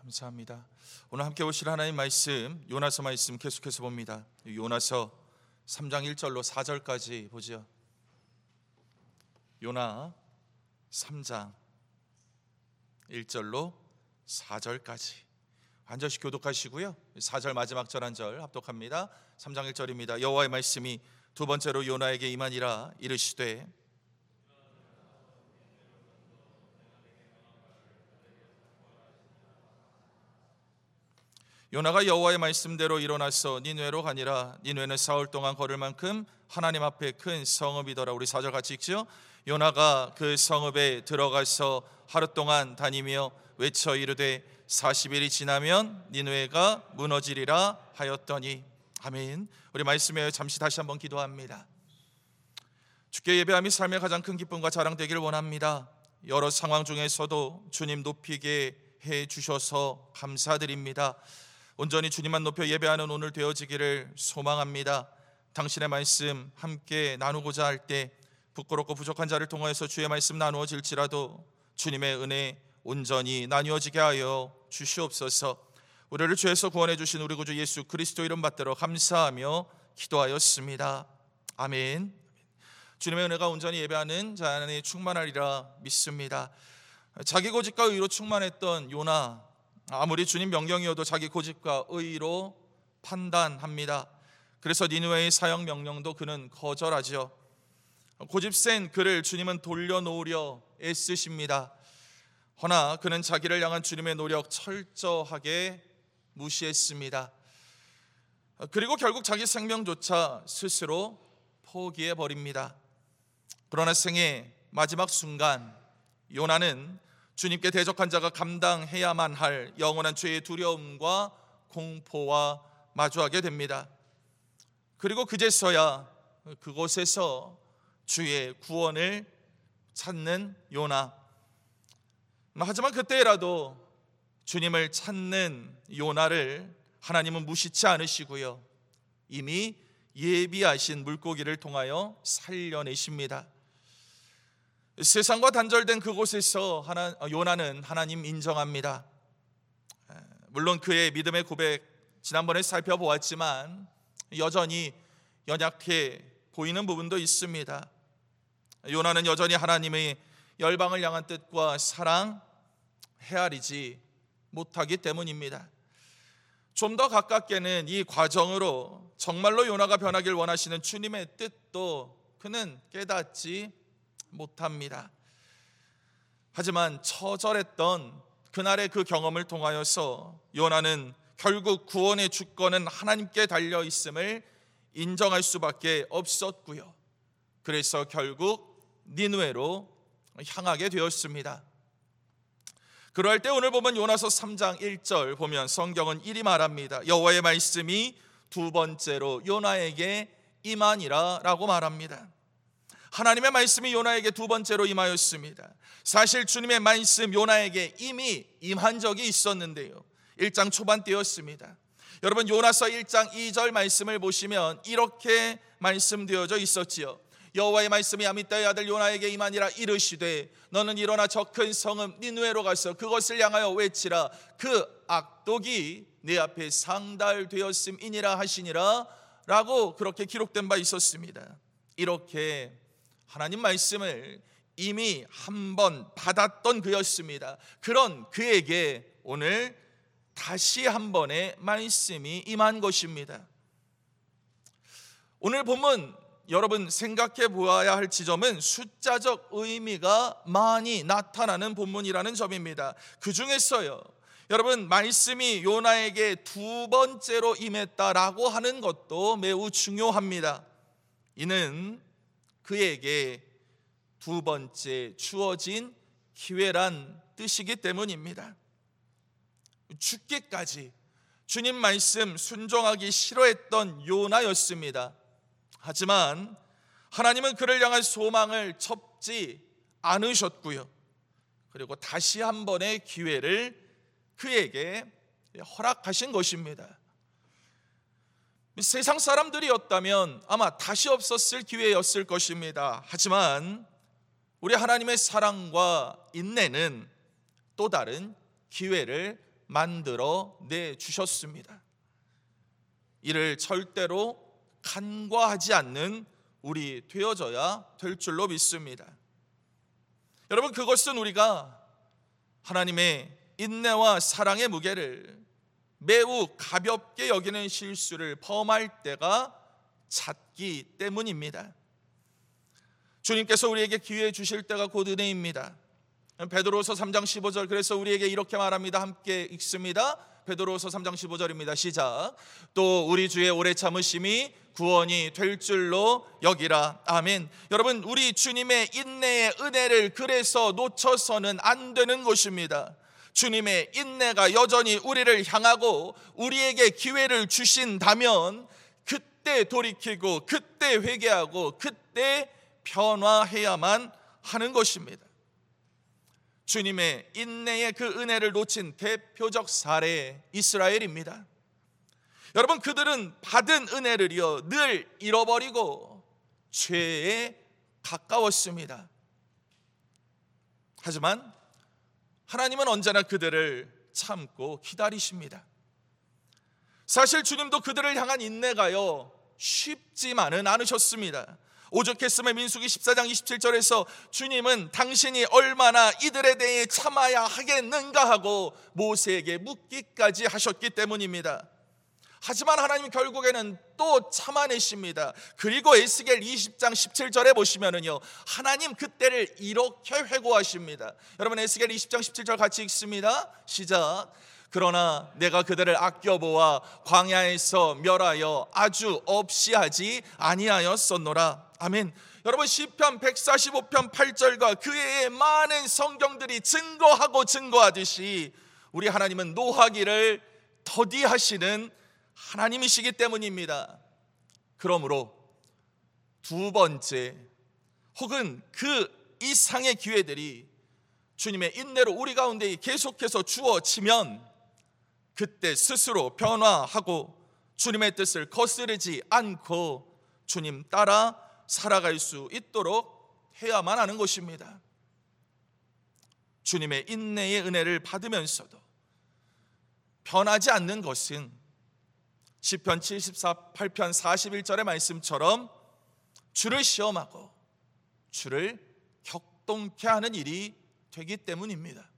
감사합니다. 오늘 함께 보실 하나님 말씀, 요나서 말씀 계속해서 봅니다. 요나서 3장 1절로 4절까지 보죠. 요나 3장 1절로 4절까지 한 절씩 교독하시고요. 4절 마지막 절 한 절 합독합니다. 3장 1절입니다. 여호와의 말씀이 두 번째로 요나에게 임하니라. 이르시되 요나가 여호와의 말씀대로 일어나서 니느웨로 가니라. 니느웨는 사흘 동안 걸을 만큼 하나님 앞에 큰 성읍이더라. 우리 4절 같이 읽죠. 요나가 그 성읍에 들어가서 하루 동안 다니며 외쳐 이르되 40일이 지나면 니느웨가 무너지리라 하였더니. 아멘. 우리 말씀에 잠시 다시 한번 기도합니다. 주께 예배함이 삶의 가장 큰 기쁨과 자랑 되기를 원합니다. 여러 상황 중에서도 주님 높이게 해 주셔서 감사드립니다. 온전히 주님만 높여 예배하는 오늘 되어지기를 소망합니다. 당신의 말씀 함께 나누고자 할 때 부끄럽고 부족한 자를 통하여서 주의 말씀 나누어질지라도 주님의 은혜 온전히 나뉘어지게 하여 주시옵소서. 우리를 죄에서 구원해 주신 우리 구주 예수 그리스도 이름 받들어 감사하며 기도하였습니다. 아멘. 주님의 은혜가 온전히 예배하는 자 안에 충만하리라 믿습니다. 자기 고집과 의로 충만했던 요나, 아무리 주님 명령이어도 자기 고집과 의로 판단합니다. 그래서 니느웨의 사형 명령도 그는 거절하죠. 고집센 그를 주님은 돌려놓으려 애쓰십니다. 허나 그는 자기를 향한 주님의 노력 철저하게 무시했습니다. 그리고 결국 자기 생명조차 스스로 포기해버립니다. 그러나 생의 마지막 순간 요나는 주님께 대적한 자가 감당해야만 할 영원한 죄의 두려움과 공포와 마주하게 됩니다. 그리고 그제서야 그곳에서 주의 구원을 찾는 요나. 하지만 그때라도 주님을 찾는 요나를 하나님은 무시치 않으시고요, 이미 예비하신 물고기를 통하여 살려내십니다. 세상과 단절된 그곳에서 요나는 하나님 인정합니다. 물론 그의 믿음의 고백 지난번에 살펴보았지만 여전히 연약해 보이는 부분도 있습니다. 요나는 여전히 하나님의 열방을 향한 뜻과 사랑 헤아리지 못하기 때문입니다. 좀 더 가깝게는 이 과정으로 정말로 요나가 변하길 원하시는 주님의 뜻도 그는 깨닫지 못합니다. 하지만 처절했던 그날의 그 경험을 통하여서 요나는 결국 구원의 주권은 하나님께 달려 있음을 인정할 수밖에 없었고요, 그래서 결국 니느웨로 향하게 되었습니다. 그럴 때 오늘 보면 요나서 3장 1절 보면 성경은 이리 말합니다. 여호와의 말씀이 두 번째로 요나에게 임하니라 라고 말합니다. 하나님의 말씀이 요나에게 두 번째로 임하였습니다. 사실 주님의 말씀 요나에게 이미 임한 적이 있었는데요, 1장 초반 때였습니다. 여러분, 요나서 1장 2절 말씀을 보시면 이렇게 말씀되어져 있었지요. 여호와의 말씀이 아미따의 아들 요나에게 임하니라. 이르시되 너는 일어나 저 큰 성읍 니느웨로 가서 그것을 향하여 외치라. 그 악독이 내 앞에 상달되었음이니라 하시니라 라고 그렇게 기록된 바 있었습니다. 이렇게 하나님 말씀을 이미 한 번 받았던 그였습니다. 그런 그에게 오늘 다시 한 번의 말씀이 임한 것입니다. 오늘 본문 여러분 생각해 보아야 할 지점은 숫자적 의미가 많이 나타나는 본문이라는 점입니다. 그 중에서요, 여러분 말씀이 요나에게 두 번째로 임했다라고 하는 것도 매우 중요합니다. 이는 그에게 두 번째 주어진 기회란 뜻이기 때문입니다. 죽기까지 주님 말씀 순종하기 싫어했던 요나였습니다. 하지만 하나님은 그를 향한 소망을 접지 않으셨고요, 그리고 다시 한 번의 기회를 그에게 허락하신 것입니다. 세상 사람들이었다면 아마 다시 없었을 기회였을 것입니다. 하지만 우리 하나님의 사랑과 인내는 또 다른 기회를 만들어 내주셨습니다. 이를 절대로 간과하지 않는 우리 되어져야 될 줄로 믿습니다. 여러분, 그것은 우리가 하나님의 인내와 사랑의 무게를 매우 가볍게 여기는 실수를 범할 때가 잦기 때문입니다. 주님께서 우리에게 기회 주실 때가 곧 은혜입니다. 베드로서 3장 15절, 그래서 우리에게 이렇게 말합니다. 함께 읽습니다. 베드로서 3장 15절입니다. 시작. 또 우리 주의 오래 참으심이 구원이 될 줄로 여기라. 아멘. 여러분, 우리 주님의 인내의 은혜를 그래서 놓쳐서는 안 되는 것입니다. 주님의 인내가 여전히 우리를 향하고 우리에게 기회를 주신다면 그때 돌이키고 그때 회개하고 그때 변화해야만 하는 것입니다. 주님의 인내의 그 은혜를 놓친 대표적 사례 이스라엘입니다. 여러분, 그들은 받은 은혜를요 늘 잃어버리고 죄에 가까웠습니다. 하지만 하나님은 언제나 그들을 참고 기다리십니다. 사실 주님도 그들을 향한 인내가요 쉽지만은 않으셨습니다. 오죽했으면 민수기 14장 27절에서 주님은 당신이 얼마나 이들에 대해 참아야 하겠는가 하고 모세에게 묻기까지 하셨기 때문입니다. 하지만 하나님 결국에는 또 참아내십니다. 그리고 에스겔 20장 17절에 보시면은요 하나님 그때를 이렇게 회고하십니다. 여러분, 에스겔 20장 17절 같이 읽습니다. 시작. 그러나 내가 그들을 아껴보아 광야에서 멸하여 아주 없이 하지 아니하였었노라. 아멘. 여러분, 시편 145편 8절과 그 외의 많은 성경들이 증거하듯이 우리 하나님은 노하기를 더디하시는 하나님이시기 때문입니다. 그러므로 두 번째 혹은 그 이상의 기회들이 주님의 인내로 우리 가운데 계속해서 주어지면 그때 스스로 변화하고 주님의 뜻을 거스르지 않고 주님 따라 살아갈 수 있도록 해야만 하는 것입니다. 주님의 인내의 은혜를 받으면서도 변하지 않는 것은 시편 78편 41절의 말씀처럼 주를 시험하고 주를 격동케 하는 일이 되기 때문입니다.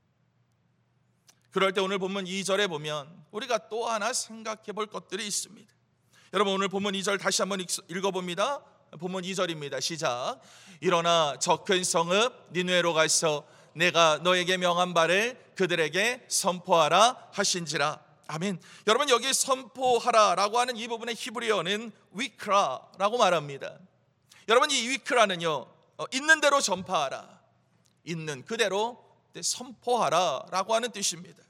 그럴 때 오늘 본문 2절에 보면 우리가 또 하나 생각해 볼 것들이 있습니다. 여러분, 오늘 본문 2절 다시 한번 읽어봅니다. 본문 2절입니다. 시작. 일어나 저 큰 성읍 니느웨로 가서 내가 너에게 명한 바를 그들에게 선포하라 하신지라. 아멘. 여러분, 여기 선포하라라고 하는 이 부분의 히브리어는 위크라라고 말합니다. 여러분, 이 위크라는요 있는 대로 전파하라, 있는 그대로 선포하라라고 하는 뜻입니다.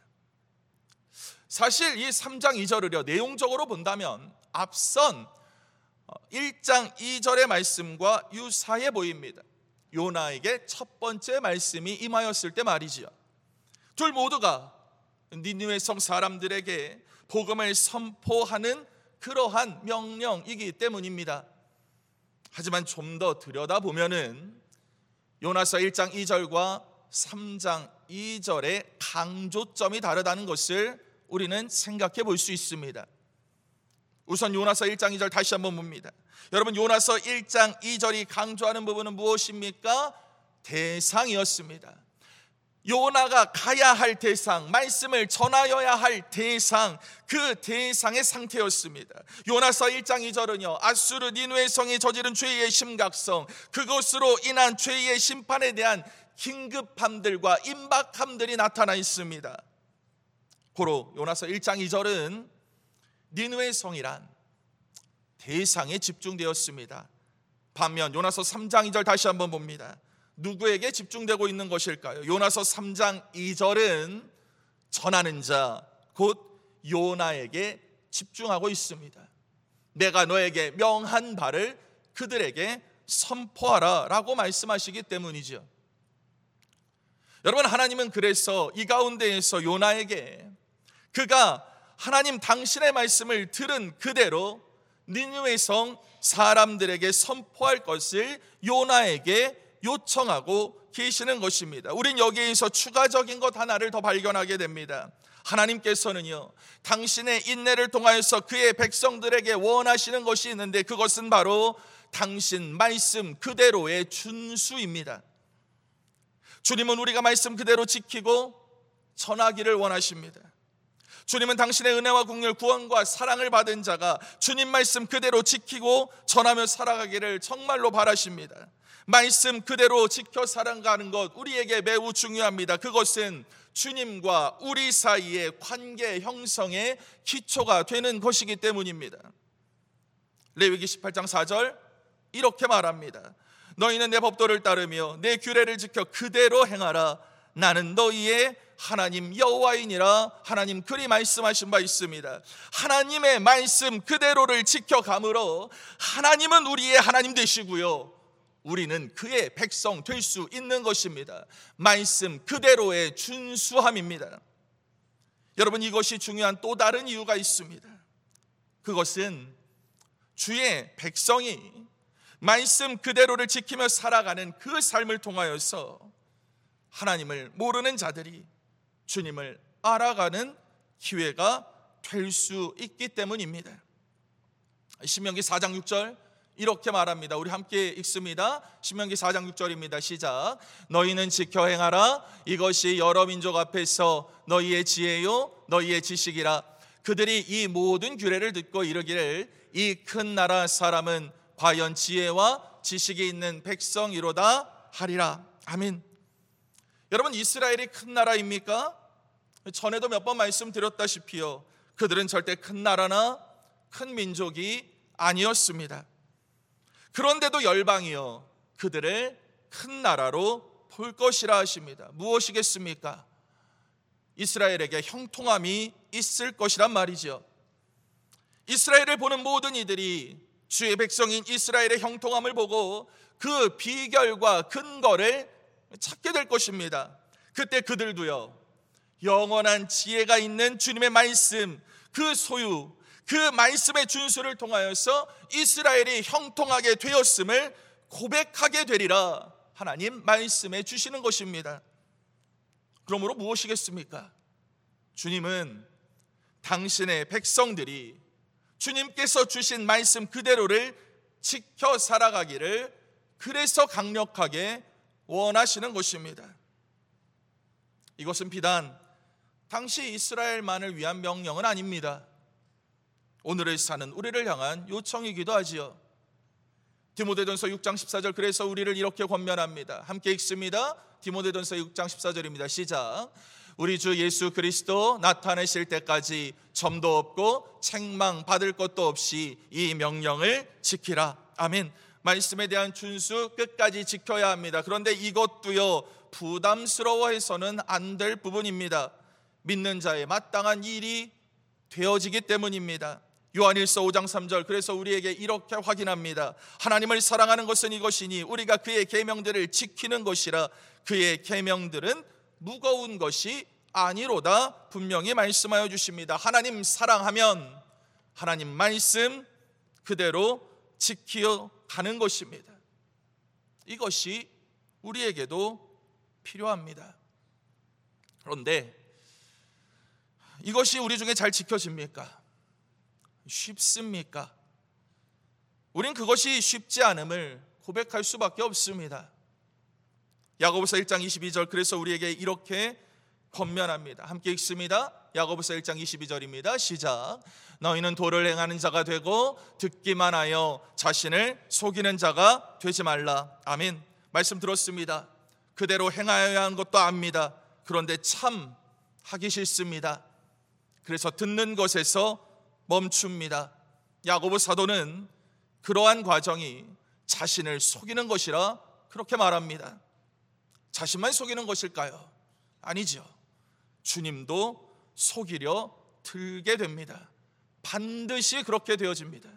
사실 이 3장 2절을요 내용적으로 본다면 앞선 1장 2절의 말씀과 유사해 보입니다. 요나에게 첫 번째 말씀이 임하였을 때 말이지요. 둘 모두가 니느웨 성 사람들에게 복음을 선포하는 그러한 명령이기 때문입니다. 하지만 좀 더 들여다보면은 요나서 1장 2절과 3장 2절의 강조점이 다르다는 것을 우리는 생각해 볼 수 있습니다. 우선 요나서 1장 2절 다시 한번 봅니다. 여러분, 요나서 1장 2절이 강조하는 부분은 무엇입니까? 대상이었습니다. 요나가 가야 할 대상, 말씀을 전하여야 할 대상, 그 대상의 상태였습니다. 요나서 1장 2절은요 아수르 니느웨 성이 저지른 죄의 심각성, 그것으로 인한 죄의 심판에 대한 긴급함들과 임박함들이 나타나 있습니다. 고로 요나서 1장 2절은 니느웨 성이란 대상에 집중되었습니다. 반면 요나서 3장 2절 다시 한번 봅니다. 누구에게 집중되고 있는 것일까요? 요나서 3장 2절은 전하는 자, 곧 요나에게 집중하고 있습니다. 내가 너에게 명한 바를 그들에게 선포하라 라고 말씀하시기 때문이죠. 여러분, 하나님은 그래서 이 가운데에서 요나에게 그가 하나님 당신의 말씀을 들은 그대로 니느웨 성 사람들에게 선포할 것을 요나에게 요청하고 계시는 것입니다. 우린 여기에서 추가적인 것 하나를 더 발견하게 됩니다. 하나님께서는요, 당신의 인내를 통하여서 그의 백성들에게 원하시는 것이 있는데, 그것은 바로 당신 말씀 그대로의 준수입니다. 주님은 우리가 말씀 그대로 지키고 전하기를 원하십니다. 주님은 당신의 은혜와 긍휼, 구원과 사랑을 받은 자가 주님 말씀 그대로 지키고 전하며 살아가기를 정말로 바라십니다. 말씀 그대로 지켜 살아가는 것 우리에게 매우 중요합니다. 그것은 주님과 우리 사이의 관계 형성의 기초가 되는 것이기 때문입니다. 레위기 18장 4절 이렇게 말합니다. 너희는 내 법도를 따르며 내 규례를 지켜 그대로 행하라. 나는 너희의 하나님 여호와이니라. 하나님 그리 말씀하신 바 있습니다. 하나님의 말씀 그대로를 지켜감으로 하나님은 우리의 하나님 되시고요, 우리는 그의 백성 될 수 있는 것입니다. 말씀 그대로의 준수함입니다. 여러분, 이것이 중요한 또 다른 이유가 있습니다. 그것은 주의 백성이 말씀 그대로를 지키며 살아가는 그 삶을 통하여서 하나님을 모르는 자들이 주님을 알아가는 기회가 될 수 있기 때문입니다. 신명기 4장 6절 이렇게 말합니다. 우리 함께 읽습니다. 신명기 4장 6절입니다. 시작. 너희는 지켜 행하라. 이것이 여러 민족 앞에서 너희의 지혜요 너희의 지식이라. 그들이 이 모든 규례를 듣고 이르기를 이 큰 나라 사람은 과연 지혜와 지식이 있는 백성이로다 하리라. 아멘. 여러분, 이스라엘이 큰 나라입니까? 전에도 몇 번 말씀드렸다시피요, 그들은 절대 큰 나라나 큰 민족이 아니었습니다. 그런데도 열방이요 그들을 큰 나라로 볼 것이라 하십니다. 무엇이겠습니까? 이스라엘에게 형통함이 있을 것이란 말이죠. 이스라엘을 보는 모든 이들이 주의 백성인 이스라엘의 형통함을 보고 그 비결과 근거를 찾게 될 것입니다. 그때 그들도요, 영원한 지혜가 있는 주님의 말씀, 그 소유, 그 말씀의 준수를 통하여서 이스라엘이 형통하게 되었음을 고백하게 되리라. 하나님 말씀해 주시는 것입니다. 그러므로 무엇이겠습니까? 주님은 당신의 백성들이 주님께서 주신 말씀 그대로를 지켜 살아가기를 그래서 강력하게 원하시는 것입니다. 이것은 비단 당시 이스라엘만을 위한 명령은 아닙니다. 오늘을 사는 우리를 향한 요청이기도 하지요. 디모데전서 6장 14절 그래서 우리를 이렇게 권면합니다. 함께 읽습니다. 디모데전서 6장 14절입니다. 시작. 우리 주 예수 그리스도 나타내실 때까지 점도 없고 책망 받을 것도 없이 이 명령을 지키라. 아멘. 말씀에 대한 준수 끝까지 지켜야 합니다. 그런데 이것도요, 부담스러워해서는 안 될 부분입니다. 믿는 자의 마땅한 일이 되어지기 때문입니다. 요한일서 5장 3절 그래서 우리에게 이렇게 확인합니다. 하나님을 사랑하는 것은 이것이니 우리가 그의 계명들을 지키는 것이라. 그의 계명들은 무거운 것이 아니로다. 분명히 말씀하여 주십니다. 하나님 사랑하면 하나님 말씀 그대로 지키어 가는 것입니다. 이것이 우리에게도 필요합니다. 그런데 이것이 우리 중에 잘 지켜집니까? 쉽습니까? 우린 그것이 쉽지 않음을 고백할 수밖에 없습니다. 야고보서 1장 22절 그래서 우리에게 이렇게 권면합니다. 함께 읽습니다. 야고보서 1장 22절입니다. 시작. 너희는 도를 행하는 자가 되고 듣기만 하여 자신을 속이는 자가 되지 말라. 아멘. 말씀 들었습니다. 그대로 행하여야 하는 것도 압니다. 그런데 참 하기 싫습니다. 그래서 듣는 것에서 멈춥니다. 야고보 사도는 그러한 과정이 자신을 속이는 것이라 그렇게 말합니다. 자신만 속이는 것일까요? 아니죠. 주님도 속이려 들게 됩니다. 반드시 그렇게 되어집니다.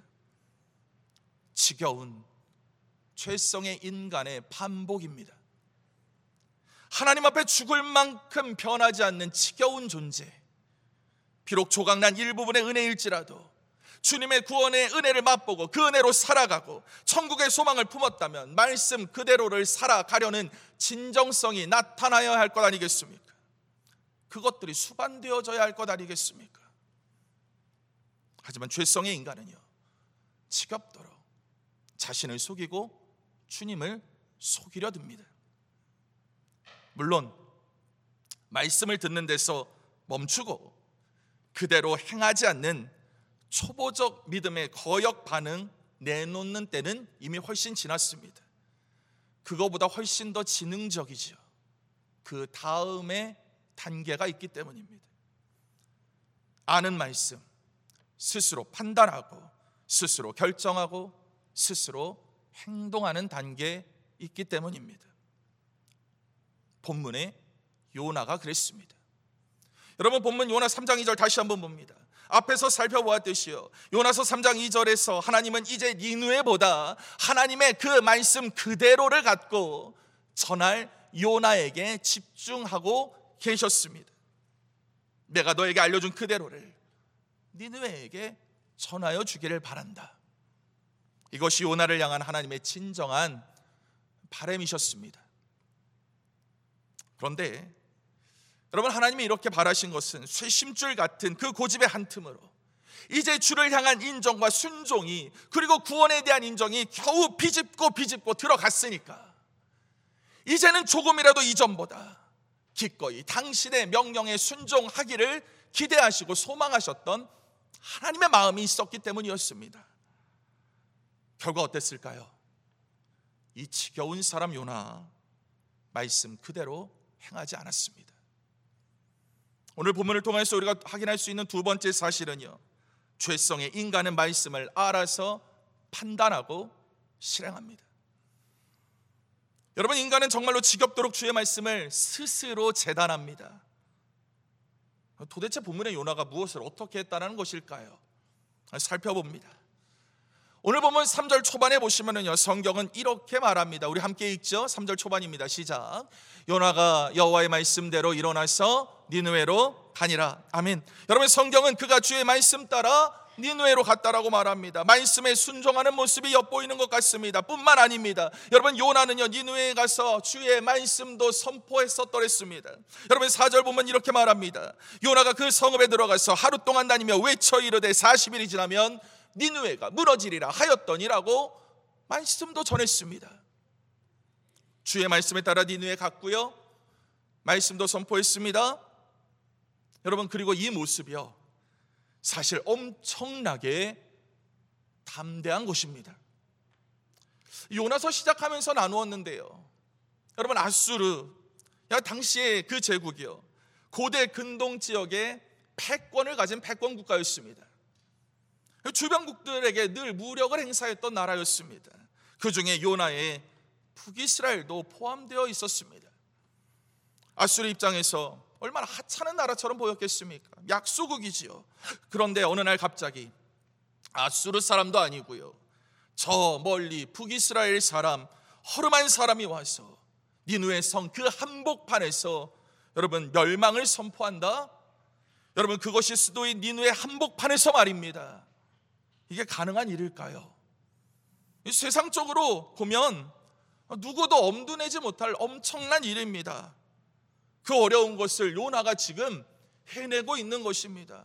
지겨운 죄성의 인간의 반복입니다. 하나님 앞에 죽을 만큼 변하지 않는 지겨운 존재, 비록 조각난 일부분의 은혜일지라도 주님의 구원의 은혜를 맛보고 그 은혜로 살아가고 천국의 소망을 품었다면 말씀 그대로를 살아가려는 진정성이 나타나야 할 것 아니겠습니까? 그것들이 수반되어져야 할 것 아니겠습니까? 하지만 죄성의 인간은요, 지겹도록 자신을 속이고 주님을 속이려 듭니다. 물론 말씀을 듣는 데서 멈추고 그대로 행하지 않는 초보적 믿음의 거역 반응 내놓는 때는 이미 훨씬 지났습니다. 그거보다 훨씬 더 지능적이죠. 그 다음에 단계가 있기 때문입니다. 아는 말씀, 스스로 판단하고 스스로 결정하고 스스로 행동하는 단계에 있기 때문입니다. 본문에 요나가 그랬습니다. 여러분, 본문 요나 3장 2절 다시 한번 봅니다. 앞에서 살펴보았듯이요, 요나서 3장 2절에서 하나님은 이제 니느웨보다 하나님의 그 말씀 그대로를 갖고 전할 요나에게 집중하고 계셨습니다. 내가 너에게 알려준 그대로를 니느웨에게 전하여 주기를 바란다. 이것이 요나를 향한 하나님의 진정한 바람이셨습니다. 그런데 여러분, 하나님이 이렇게 바라신 것은 쇠심줄 같은 그 고집의 한 틈으로 이제 주를 향한 인정과 순종이, 그리고 구원에 대한 인정이 겨우 비집고 들어갔으니까 이제는 조금이라도 이전보다 기꺼이 당신의 명령에 순종하기를 기대하시고 소망하셨던 하나님의 마음이 있었기 때문이었습니다. 결과 어땠을까요? 이 지겨운 사람 요나, 말씀 그대로 행하지 않았습니다. 오늘 본문을 통해서 우리가 확인할 수 있는 두 번째 사실은요, 죄성의 인간은 말씀을 알아서 판단하고 실행합니다. 여러분, 인간은 정말로 지겹도록 주의 말씀을 스스로 재단합니다. 도대체 본문의 요나가 무엇을 어떻게 했다는 것일까요? 살펴봅니다. 오늘 본문 3절 초반에 보시면은요, 성경은 이렇게 말합니다. 우리 함께 읽죠. 3절 초반입니다. 시작. 요나가 여호와의 말씀대로 일어나서 니느웨로 가니라. 아멘. 여러분, 성경은 그가 주의 말씀 따라 니느웨로 갔다라고 말합니다. 말씀에 순종하는 모습이 엿보이는 것 같습니다. 뿐만 아닙니다. 여러분, 요나는요, 니느웨에 가서 주의 말씀도 선포했었더랬습니다. 여러분, 4절 보면 이렇게 말합니다. 요나가 그 성읍에 들어가서 하루 동안 다니며 외쳐 이르되 40일이 지나면 니느웨가 무너지리라 하였더니라고 말씀도 전했습니다. 주의 말씀에 따라 니느웨에 갔고요, 말씀도 선포했습니다. 여러분, 그리고 이 모습이요, 사실 엄청나게 담대한 것입니다. 요나서 시작하면서 나누었는데요, 여러분, 아수르, 당시의 그 제국이요, 고대 근동 지역의 패권을 가진 패권 국가였습니다. 주변국들에게 늘 무력을 행사했던 나라였습니다. 그 중에 요나의 북이스라엘도 포함되어 있었습니다. 아수르 입장에서 얼마나 하찮은 나라처럼 보였겠습니까? 약소국이지요. 그런데 어느 날 갑자기 아수르 사람도 아니고요, 저 멀리 북이스라엘 사람, 허름한 사람이 와서 니느웨 성 그 한복판에서 여러분 멸망을 선포한다? 여러분, 그것이 수도인 니느웨 한복판에서 말입니다. 이게 가능한 일일까요? 세상적으로 보면 누구도 엄두내지 못할 엄청난 일입니다. 그 어려운 것을 요나가 지금 해내고 있는 것입니다.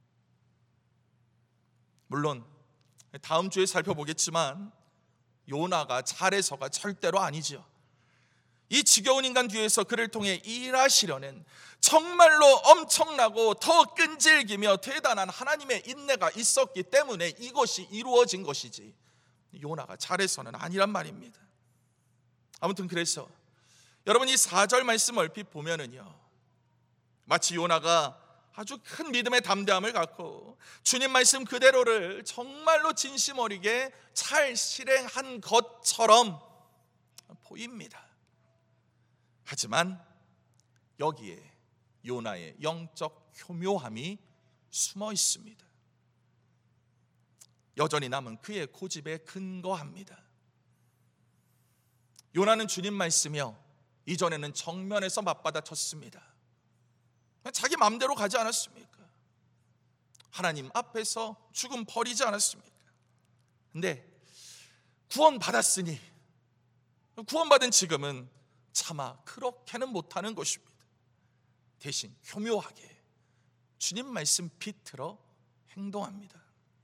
물론 다음 주에 살펴보겠지만 요나가 잘해서가 절대로 아니죠. 이 지겨운 인간 뒤에서 그를 통해 일하시려는 정말로 엄청나고 더 끈질기며 대단한 하나님의 인내가 있었기 때문에 이것이 이루어진 것이지, 요나가 잘해서는 아니란 말입니다. 아무튼 그래서 여러분, 이 4절 말씀 얼핏 보면은요, 마치 요나가 아주 큰 믿음의 담대함을 갖고 주님 말씀 그대로를 정말로 진심 어리게 잘 실행한 것처럼 보입니다. 하지만 여기에 요나의 영적 교묘함이 숨어 있습니다. 여전히 남은 그의 고집에 근거합니다. 요나는 주님 말씀이요, 이전에는 정면에서 맞받아쳤습니다. 자기 마음대로 가지 않았습니까? 하나님 앞에서 죽음 버리지 않았습니까? 근데 구원받았으니, 구원받은 지금은 차마 그렇게는 못하는 것입니다. 대신 교묘하게 주님 말씀 비틀어 행동합니다.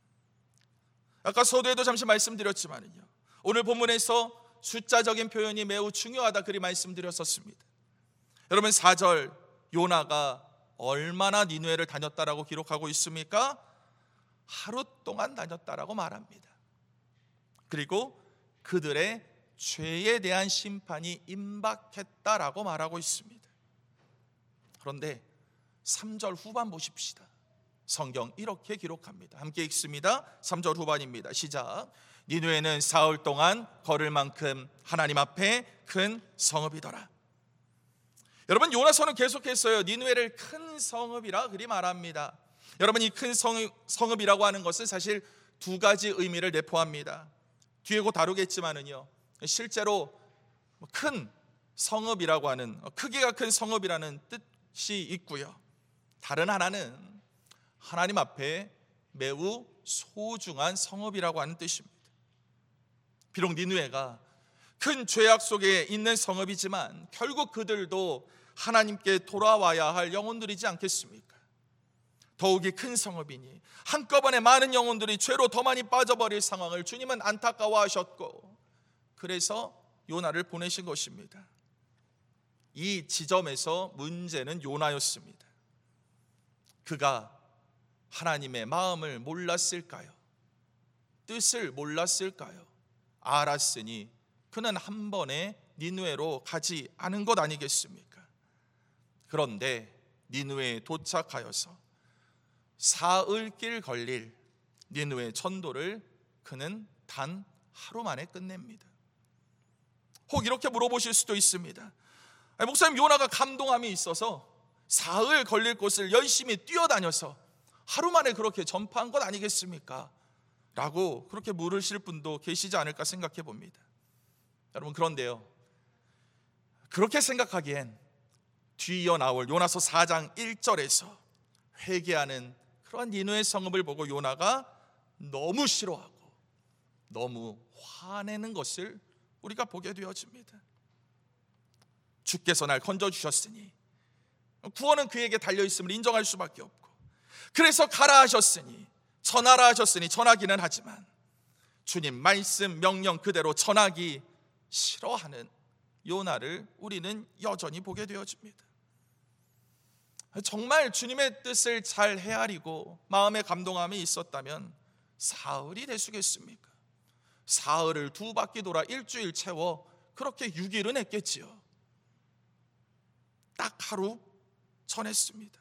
아까 서두에도 잠시 말씀드렸지만요, 오늘 본문에서 숫자적인 표현이 매우 중요하다 그리 말씀드렸었습니다. 여러분, 4절 요나가 얼마나 니느웨를 다녔다라고 기록하고 있습니까? 하루 동안 다녔다라고 말합니다. 그리고 그들의 죄에 대한 심판이 임박했다라고 말하고 있습니다. 그런데 3절 후반 보십시다. 성경 이렇게 기록합니다. 함께 읽습니다. 3절 후반입니다. 시작. 니느웨는 사흘 동안 걸을 만큼 하나님 앞에 큰 성읍이더라. 여러분, 요나서는 계속했어요. 니느웨를 큰 성읍이라 그리 말합니다. 여러분, 이 큰 성읍이라고 하는 것은 사실 두 가지 의미를 내포합니다. 뒤에 곧 다루겠지만은요, 실제로 큰 성읍이라고 하는, 크기가 큰 성읍이라는 뜻이 있고요, 다른 하나는 하나님 앞에 매우 소중한 성읍이라고 하는 뜻입니다. 비록 니느웨가 큰 죄악 속에 있는 성읍이지만 결국 그들도 하나님께 돌아와야 할 영혼들이지 않겠습니까? 더욱이 큰 성읍이니 한꺼번에 많은 영혼들이 죄로 더 많이 빠져버릴 상황을 주님은 안타까워하셨고, 그래서 요나를 보내신 것입니다. 이 지점에서 문제는 요나였습니다. 그가 하나님의 마음을 몰랐을까요? 뜻을 몰랐을까요? 알았으니 그는 한 번에 니느웨로 가지 않은 것 아니겠습니까? 그런데 니느웨에 도착하여서 사흘길 걸릴 니느웨 전도를 그는 단 하루 만에 끝냅니다. 혹 이렇게 물어보실 수도 있습니다. 목사님, 요나가 감동함이 있어서 사흘 걸릴 곳을 열심히 뛰어다녀서 하루 만에 그렇게 전파한 것 아니겠습니까? 라고 그렇게 물으실 분도 계시지 않을까 생각해 봅니다. 여러분, 그런데요, 그렇게 생각하기엔 뒤이어 나올 요나서 4장 1절에서 회개하는 그런 니느웨 성읍을 보고 요나가 너무 싫어하고 너무 화내는 것을 우리가 보게 되어집니다. 주께서 날 건져주셨으니 구원은 그에게 달려있음을 인정할 수밖에 없고, 그래서 가라 하셨으니 전하라 하셨으니 전하기는 하지만 주님 말씀 명령 그대로 전하기 싫어하는 요나를 우리는 여전히 보게 되어집니다. 정말 주님의 뜻을 잘 헤아리고 마음의 감동함이 있었다면 사흘이 되수겠습니까? 사흘을 2바퀴 돌아 일주일 채워 그렇게 6일은 했겠지요. 딱 하루 전했습니다.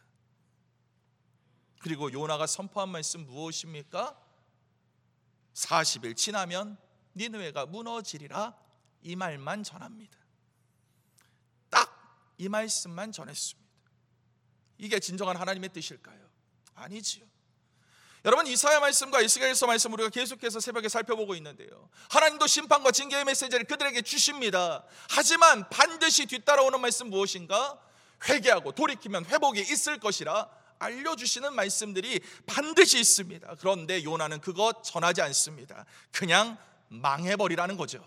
그리고 요나가 선포한 말씀 무엇입니까? 40일 지나면 니느웨가 무너지리라, 이 말만 전합니다. 딱 이 말씀만 전했습니다. 이게 진정한 하나님의 뜻일까요? 아니지요. 여러분, 이사야 말씀과 에스겔서 말씀 우리가 계속해서 새벽에 살펴보고 있는데요, 하나님도 심판과 징계의 메시지를 그들에게 주십니다. 하지만 반드시 뒤따라오는 말씀 무엇인가? 회개하고 돌이키면 회복이 있을 것이라 알려주시는 말씀들이 반드시 있습니다. 그런데 요나는 그것 전하지 않습니다. 그냥 망해버리라는 거죠.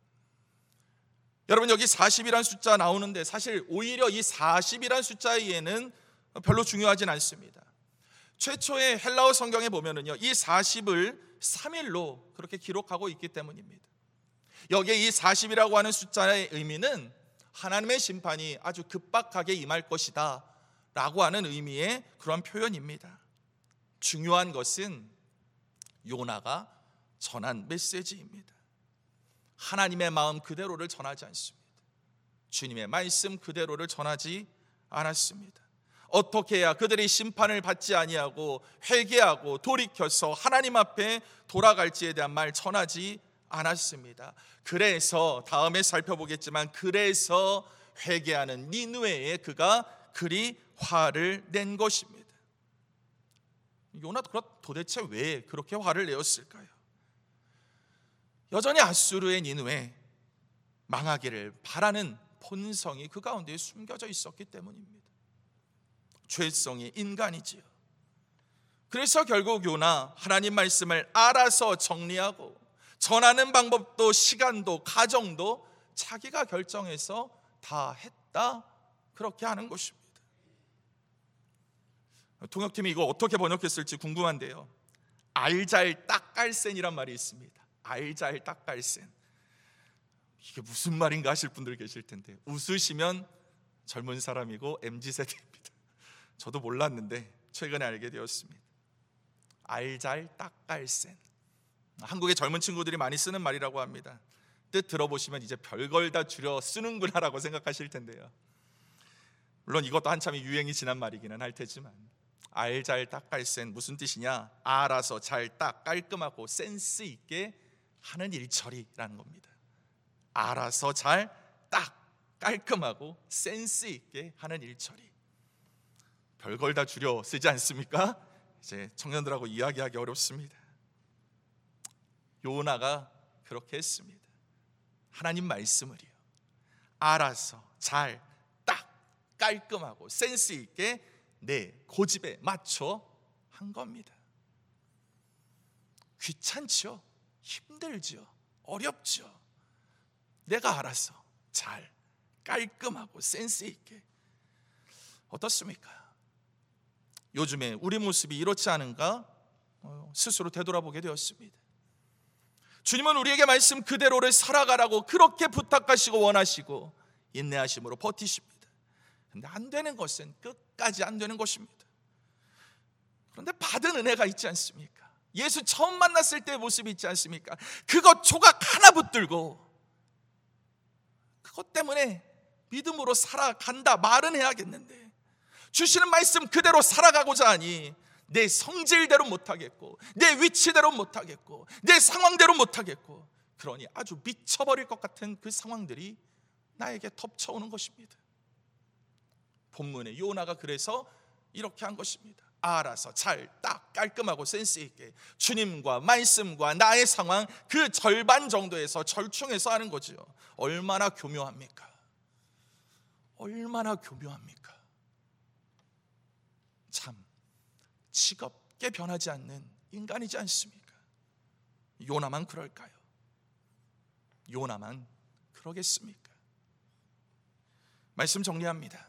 여러분, 여기 40이란 숫자 나오는데 사실 오히려 이 40이란 숫자에는 별로 중요하진 않습니다. 최초의 헬라어 성경에 보면은요, 이 40을 3일로 그렇게 기록하고 있기 때문입니다. 여기에 이 40이라고 하는 숫자의 의미는 하나님의 심판이 아주 급박하게 임할 것이다 라고 하는 의미의 그런 표현입니다. 중요한 것은 요나가 전한 메시지입니다. 하나님의 마음 그대로를 전하지 않습니다. 주님의 말씀 그대로를 전하지 않았습니다. 어떻게 해야 그들이 심판을 받지 아니하고 회개하고 돌이켜서 하나님 앞에 돌아갈지에 대한 말 전하지 않았습니다. 그래서 다음에 살펴보겠지만, 그래서 회개하는 니느웨에 그가 그리 화를 낸 것입니다. 요나도 도대체 왜 그렇게 화를 내었을까요? 여전히 아수르의 니느웨 망하기를 바라는 본성이 그 가운데 숨겨져 있었기 때문입니다. 죄성이 인간이지요. 그래서 결국 요나 하나님 말씀을 알아서 정리하고 전하는 방법도 시간도 가정도 자기가 결정해서 다 했다, 그렇게 하는 것입니다. 통역팀이 이거 어떻게 번역했을지 궁금한데요, 알잘딱깔센이란 말이 있습니다. 알잘딱깔센, 이게 무슨 말인가 하실 분들 계실 텐데, 웃으시면 젊은 사람이고 MZ세대입니다. 저도 몰랐는데 최근에 알게 되었습니다. 알잘딱깔센, 한국의 젊은 친구들이 많이 쓰는 말이라고 합니다. 뜻 들어보시면 이제 별걸 다 줄여 쓰는구나라고 생각하실 텐데요, 물론 이것도 한참이 유행이 지난 말이기는 할 테지만, 알잘딱깔센 무슨 뜻이냐, 알아서 잘 딱 깔끔하고 센스 있게 하는 일처리라는 겁니다. 알아서 잘 딱 깔끔하고 센스 있게 하는 일처리, 별걸 다 줄여 쓰지 않습니까? 이제 청년들하고 이야기하기 어렵습니다. 요나가 그렇게 했습니다. 하나님 말씀을요, 알아서 잘 딱 깔끔하고 센스 있게 내 고집에 맞춰 한 겁니다. 귀찮죠? 힘들죠? 어렵죠? 내가 알아서 잘 깔끔하고 센스 있게. 어떻습니까? 요즘에 우리 모습이 이렇지 않은가 스스로 되돌아보게 되었습니다. 주님은 우리에게 말씀 그대로를 살아가라고 그렇게 부탁하시고 원하시고 인내하심으로 버티십니다. 그런데 안 되는 것은 끝까지 안 되는 것입니다. 그런데 받은 은혜가 있지 않습니까? 예수 처음 만났을 때의 모습이 있지 않습니까? 그것 조각 하나 붙들고 그것 때문에 믿음으로 살아간다 말은 해야겠는데, 주시는 말씀 그대로 살아가고자 하니 내 성질대로 못하겠고, 내 위치대로 못하겠고, 내 상황대로 못하겠고, 그러니 아주 미쳐버릴 것 같은 그 상황들이 나에게 덮쳐오는 것입니다. 본문에 요나가 그래서 이렇게 한 것입니다. 알아서 잘 딱 깔끔하고 센스 있게 주님과 말씀과 나의 상황 그 절반 정도에서 절충해서 하는 거죠. 얼마나 교묘합니까? 얼마나 교묘합니까? 참 지겹게 변하지 않는 인간이지 않습니까? 요나만 그럴까요? 요나만 그러겠습니까? 말씀 정리합니다.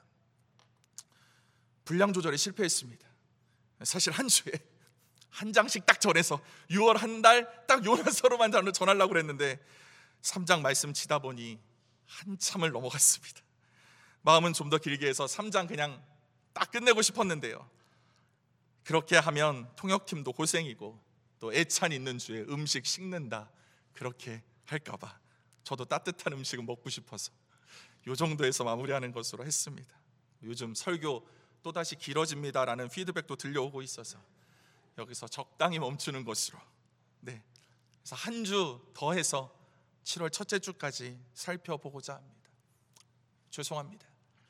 분량 조절에 실패했습니다. 사실 한 주에 한 장씩 딱 전해서 6월 한 달 딱 요나서로만 전하려고 그랬는데 3장 말씀 치다 보니 한참을 넘어갔습니다. 마음은 좀 더 길게 해서 3장 그냥 딱 끝내고 싶었는데요, 그렇게 하면 통역팀도 고생이고 또 애찬 있는 주에 음식 식는다 그렇게 할까봐 저도 따뜻한 음식은 먹고 싶어서 이 정도에서 마무리하는 것으로 했습니다. 요즘 설교 또다시 길어집니다라는 피드백도 들려오고 있어서 여기서 적당히 멈추는 것으로, 그래서 한 주 더 해서 7월 첫째 주까지 살펴보고자 합니다. 죄송합니다.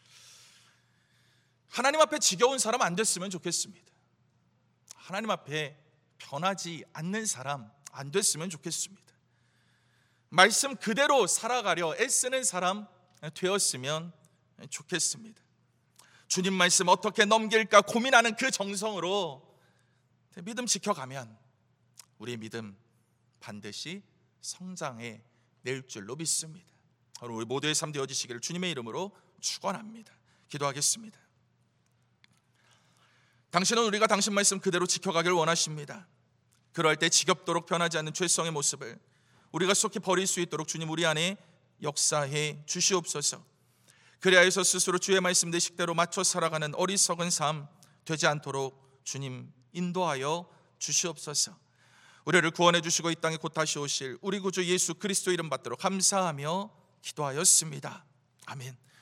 하나님 앞에 지겨운 사람 안 됐으면 좋겠습니다. 하나님 앞에 변하지 않는 사람 안 됐으면 좋겠습니다. 말씀 그대로 살아가려 애쓰는 사람 되었으면 좋겠습니다. 주님 말씀 어떻게 넘길까 고민하는 그 정성으로 믿음 지켜가면 우리의 믿음 반드시 성장해 낼 줄로 믿습니다. 우리 모두의 삶 되어지시기를 주님의 이름으로 축원합니다. 기도하겠습니다. 당신은 우리가 당신 말씀 그대로 지켜가길 원하십니다. 그럴 때 지겹도록 변하지 않는 죄성의 모습을 우리가 속히 버릴 수 있도록 주님 우리 안에 역사해 주시옵소서. 그리하여서 스스로 주의 말씀 내 식대로 맞춰 살아가는 어리석은 삶 되지 않도록 주님 인도하여 주시옵소서. 우리를 구원해 주시고 이 땅에 곧 다시 오실 우리 구주 예수 그리스도 이름 받들어 감사하며 기도하였습니다. 아멘.